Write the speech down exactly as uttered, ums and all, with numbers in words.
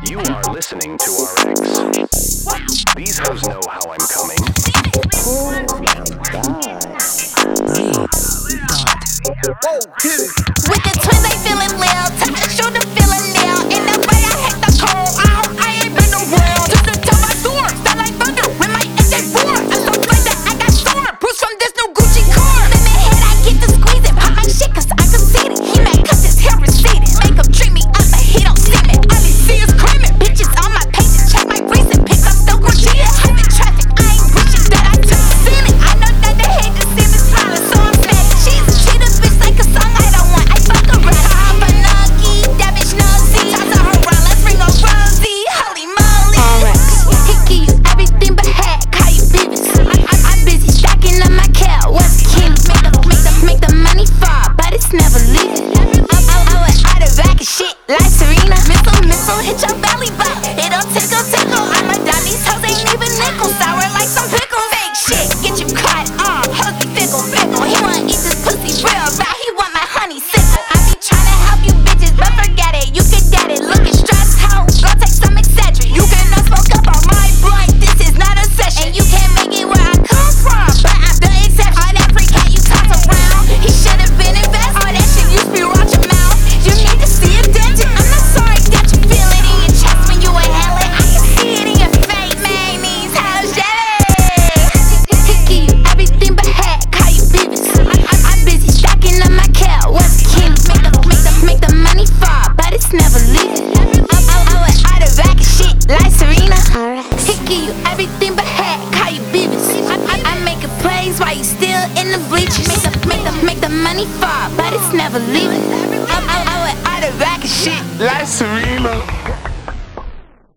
You are listening to R X. These hoes know how I'm coming. Oh my God. With the twins, they feeling loud. Touch the shoulder, feeling loud. In the way I hit the cold, I hope I ain't been around. Just to tell my door, sound like thunder when my A J four. I'm so glad that I got sore. Bruce from this new Gucci car. In my head, I get to squeezing. Pop my shit, cause I can see it. He mad cause his hair receded. Make him treat me up, but he don't see me. All he see is creaming. Bitches on my page to check my recent pics. I'm still gorgeous. I'm in traffic, I ain't wishing that I took a scenic. I know that they hate to see me smiling, so I'm mad. She's a cheater, bitch, like a song I don't want. I fuck around. I'm a nuggy, that bitch nosy. Toss her around, let's ring on Rosie. Holy moly. R X. He give you everything but head. Call you Beavis. I, I, I'm busy stacking up my cat. What's king? Make the, make the, make the money fall, but it's never leaving. I, I, I went out of back and shit like Serena. Missile, missile, hit your belly button. It'll tickle, tickle. I'm a dime, these hoes ain't even nickel. Sour like some pickles. Fake shit, get you caught on. Hoes be fickle, fickle. He wanna eat this pussy real right. He want my honey sickle. I be tryna help you bitches, but forget it. You can get it. Looking stressed out. Go take some Excedrin. You cannot smoke up on my blunt. This is not a session. And you can't make it where I come from, but I'm the exception. All that freak how you toss around. He should've been invested. All that shit used to be watch your mouth. You need to see a dentist. I'm not sorry that you feel it in your chest when you inhale it. I can see it in your face. Man, these hoes jealous. He give you everything but head. Call you Beavis. I, I, I'm busy stacking up my cat. What's king? Make the, make the, make the money fall, but it's never leaving. I, I, I went out of back and shit like Serena. He give you everything but head. Call you Beavis. I, I, I'm making plays while you still in the bleachers. Make the, make the, make the money fall, but it's never leaving. I, I, I went out of back and shit Like Serena.